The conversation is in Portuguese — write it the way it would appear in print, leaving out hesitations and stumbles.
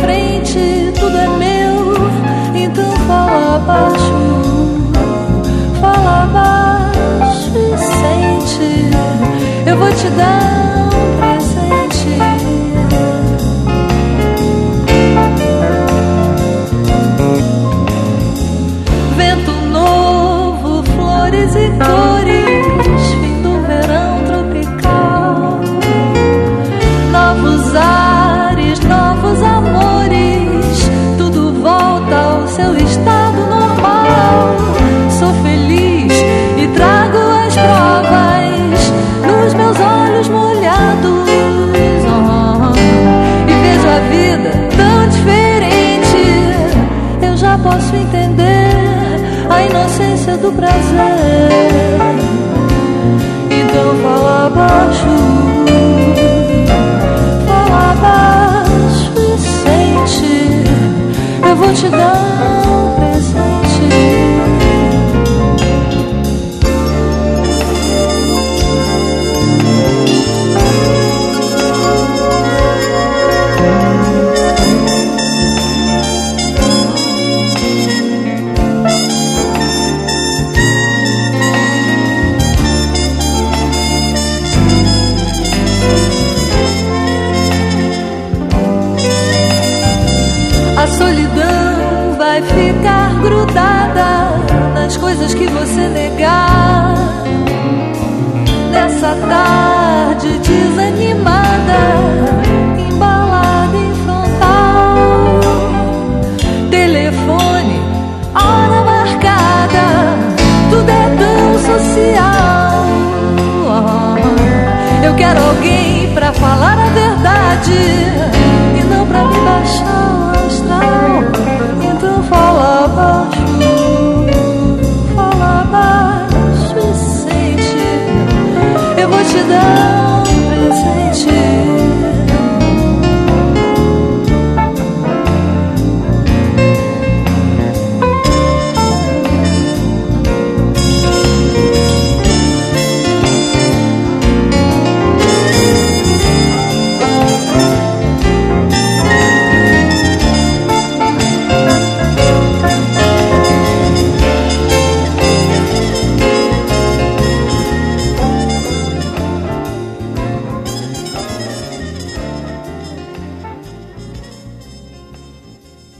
frente, tudo é meu. Então fala baixo e sente. Eu vou te dar um presente. Vento novo, flores e cores, fim do verão tropical. Novos ares, novos amores, tudo volta ao seu estado normal. Sou feliz e trago as provas nos meus olhos molhados. E vejo a vida tão diferente. Eu já posso entender a inocência do prazer. Então fala baixo e sente. Eu vou te dar um presente. A solidão vai ficar grudada nas coisas que você negar. Nessa tarde desanimada,